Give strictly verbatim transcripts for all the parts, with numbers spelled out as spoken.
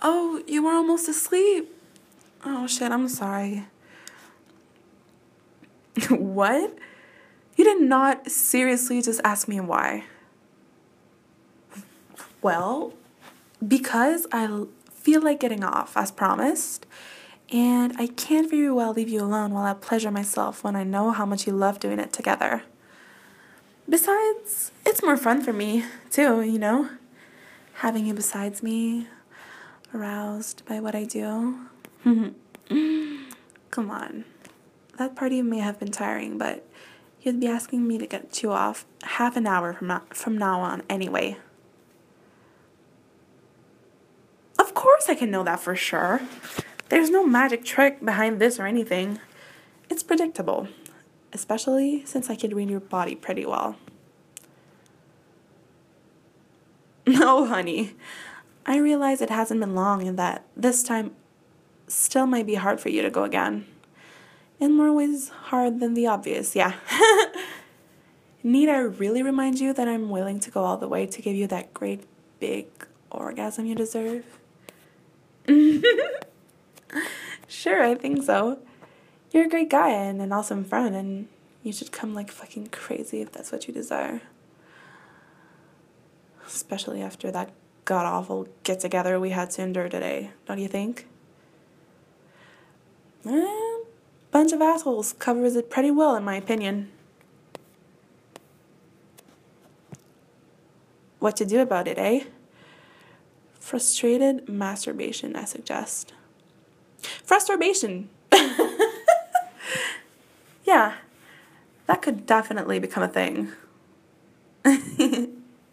Oh, you were almost asleep. Oh, shit, I'm sorry. What? You did not seriously just ask me why. Well, because I feel like getting off, as promised. And I can't very well leave you alone while I pleasure myself when I know how much you love doing it together. Besides, it's more fun for me, too, you know? Having you besides me, aroused by what I do. Come on. That party may have been tiring, but you'd be asking me to get you off half an hour from now, from now on anyway. Of course I can know that for sure. There's no magic trick behind this or anything. It's predictable, especially since I could read your body pretty well. No, honey. I realize it hasn't been long and that this time still might be hard for you to go again. In more ways hard than the obvious, yeah. Need I really remind you that I'm willing to go all the way to give you that great big orgasm you deserve? Sure, I think so. You're a great guy and an awesome friend, and you should come like fucking crazy if that's what you desire. Especially after that god-awful get-together we had to endure today, don't you think? Eh, bunch of assholes covers it pretty well, in my opinion. What to do about it, eh? Frustrated masturbation, I suggest. Frustration! Yeah, that could definitely become a thing. mm,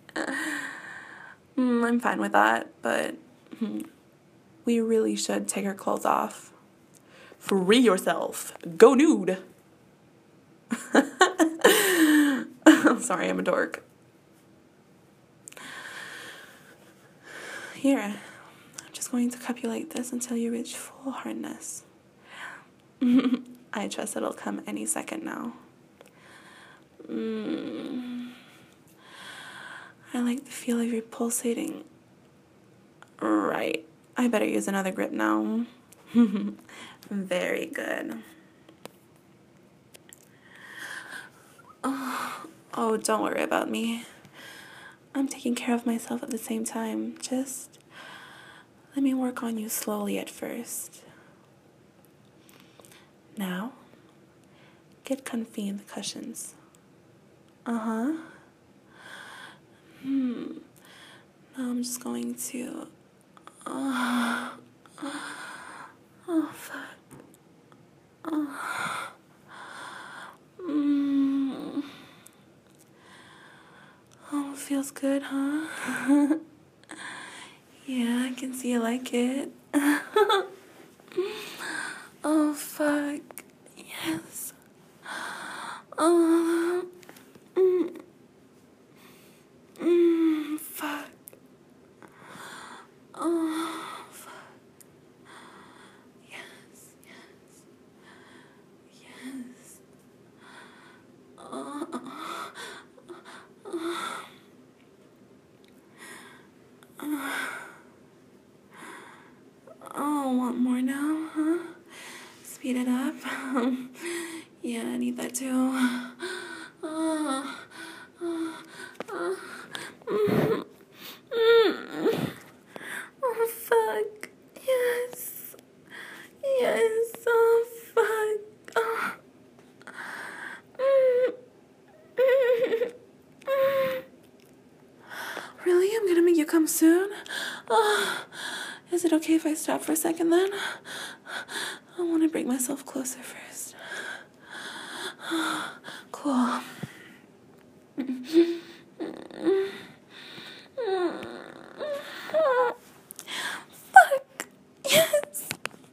I'm fine with that, but hmm, we really should take our clothes off. Free yourself. Go nude. I'm sorry, I'm a dork. Here, I'm just going to cup you like this until you reach full hardness. I trust it'll come any second now. Mm. I like the feel of your pulsating. Right. I better use another grip now. Very good. Oh, oh, don't worry about me. I'm taking care of myself at the same time. Just let me work on you slowly at first. Now, get comfy in the cushions. Uh-huh. Hmm. Now I'm just going to... Uh, oh, fuck. Oh. Mm. Oh, feels good, huh? Yeah, I can see you like it. Oh, fuck. Yes. Oh. Mm. Mm, fuck. Oh, fuck. Yes, yes. Yes. Oh, oh, oh. Oh, want more now, huh? Speed it up. Yeah, I need that too. Oh, oh, oh. Mm, mm. Oh, fuck. Yes. Yes. Oh, fuck. Oh. Mm. Mm. Mm. Really? I'm gonna make you come soon? Oh. Is it okay if I stop for a second then? I want to bring myself closer first. Cool. Fuck. Yes.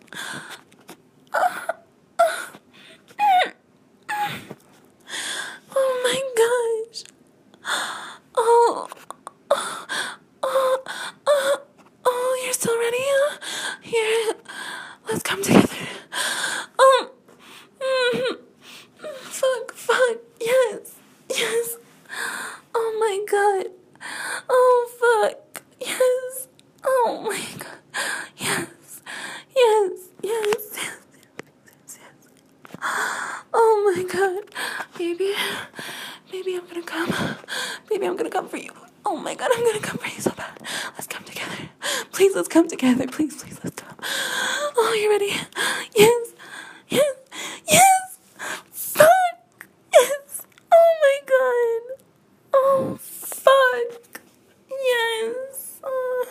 Oh my gosh. Oh. Oh. Oh. Oh. Oh, you're still ready? Here. Let's come together. Oh. Mm-hmm. Fuck. Fuck. Yes. Yes. Oh my god. Oh fuck. Yes. Oh my god. come. Baby, I'm gonna come for you. Oh my god, I'm gonna come for you so bad. Let's come together. Please, let's come together. Please, please, let's come. Oh, you ready? Yes. Yes. Yes. Fuck. Yes. Oh my god. Oh, fuck. Yes. Uh,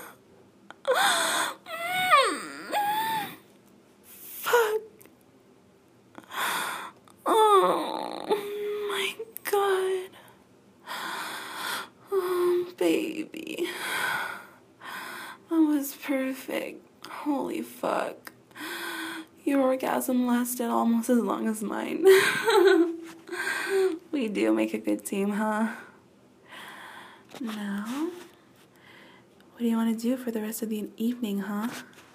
mm, fuck. Oh my god. Oh, baby. That was perfect. Holy fuck. Your orgasm lasted almost as long as mine. We do make a good team, huh? Now, what do you want to do for the rest of the evening, huh?